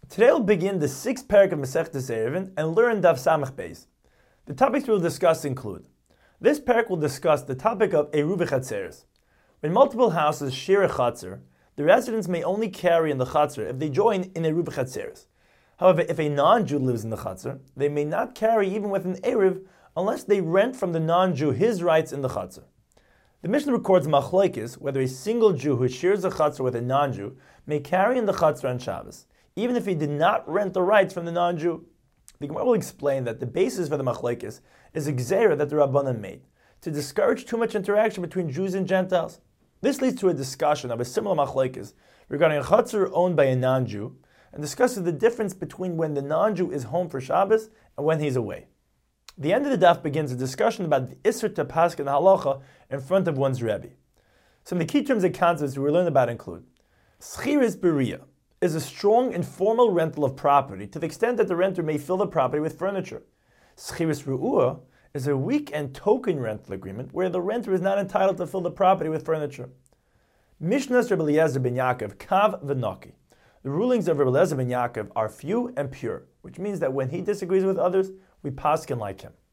Today we'll begin the sixth parak of Masechtas Eruvin and learn Daf Samach Beis. The topics we'll discuss include: this parak will discuss the topic of Eruv Chatzeres. When multiple houses share a chatzar, the residents may only carry in the chatzar if they join in Eruv Chatzeres. However, if a non-Jew lives in the chatzar, they may not carry even with an Eruv unless they rent from the non-Jew his rights in the chatzar. The Mishnah records machlokes whether a single Jew who shares a chatzar with a non-Jew may carry in the chatzar on Shabbos, even if he did not rent the rights from the non-Jew. The Gemara will explain that the basis for the machlokes is a gzeira that the Rabbanan made, to discourage too much interaction between Jews and Gentiles. This leads to a discussion of a similar machlokes regarding a chatzar owned by a non-Jew, and discusses the difference between when the non-Jew is home for Shabbos and when he's away. The end of the daf begins a discussion about the Isser to Paskin Halacha in front of one's Rebbe. Some of the key terms and concepts we learn about include: Schiris Beria is a strong informal rental of property to the extent that the renter may fill the property with furniture. Schiris Ru'ua is a weak and token rental agreement where the renter is not entitled to fill the property with furniture. Mishnas Rebbe Eliezer ben Yaakov Kav V'Naki. The rulings of Rebbe Eliezer ben Yaakov are few and pure, which means that when he disagrees with others, we paskin like him.